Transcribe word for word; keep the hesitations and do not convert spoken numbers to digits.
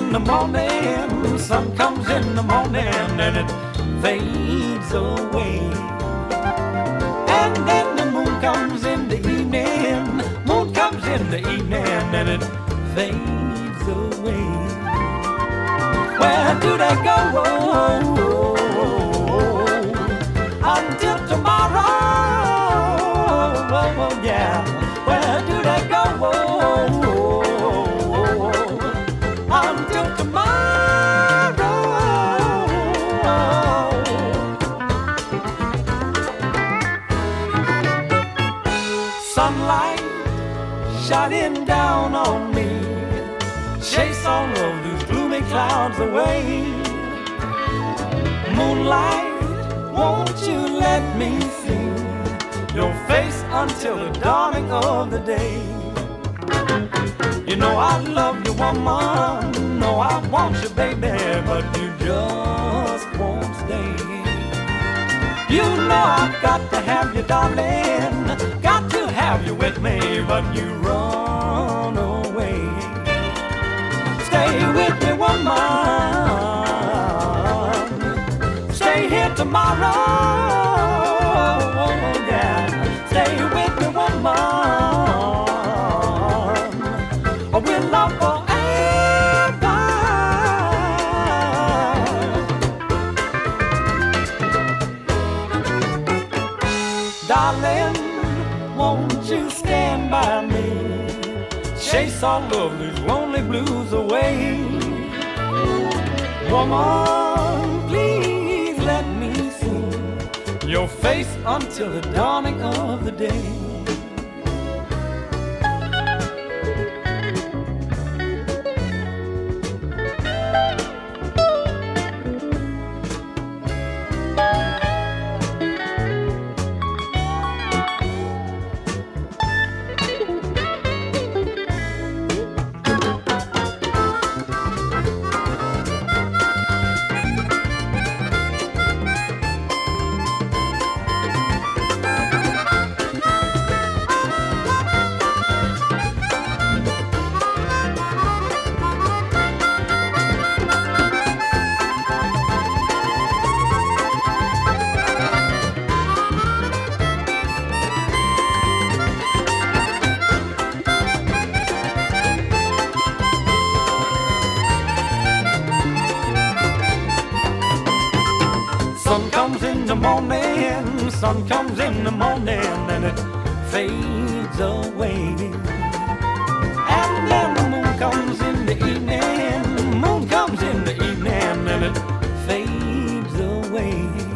in the morning, sun comes in the morning, and it fades away. And then the moon comes in the evening, moon comes in the evening, and it fades away. Where do they go? Until tomorrow, yeah. Where do they go? Until tomorrow. Sunlight shining down on me, chase all of these gloomy clouds away. Moonlight, won't you let me see your face until the dawning of the day? You know I love you, woman, know I want you, baby, but you just won't stay. You know I've got to have you, darling, got to have you with me, but you run away. Stay with me, woman, stay here tomorrow, yeah. Stay with me, woman, or we'll love forever. Darling, won't you stand by me, chase all of these lonely blues away. Woman, please let me see your face until the dawning of the day. Sun comes in the morning, sun comes in the morning, and it fades away. And then the moon comes in the evening, moon comes in the evening, and it fades away.